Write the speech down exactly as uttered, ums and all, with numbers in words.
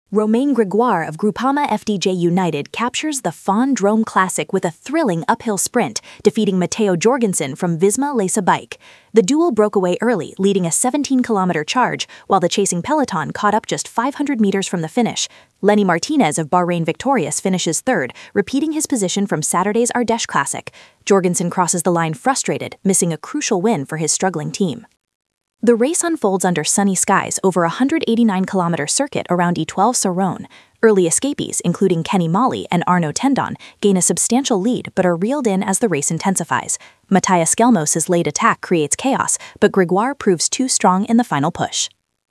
Romain Grégoire of Groupama F D J United captures the Fawn Drôme Classic with a thrilling uphill sprint, defeating Matteo Jorgensen from Visma Lease Bike. The duel broke away early, leading a seventeen kilometer charge, while the chasing peloton caught up just five hundred meters from the finish. Lenny Martinez of Bahrain Victorious finishes third, repeating his position from Saturday's Ardèche Classic. Jorgensen crosses the line frustrated, missing a crucial win for his struggling team. The race unfolds under sunny skies over a one hundred eighty-nine kilometer circuit around Étoile sur Rhône. Early escapees, including Kenny Molly and Arnaud Tendon, gain a substantial lead but are reeled in as the race intensifies. Matthias Skelmos's late attack creates chaos, but Grégoire proves too strong in the final push.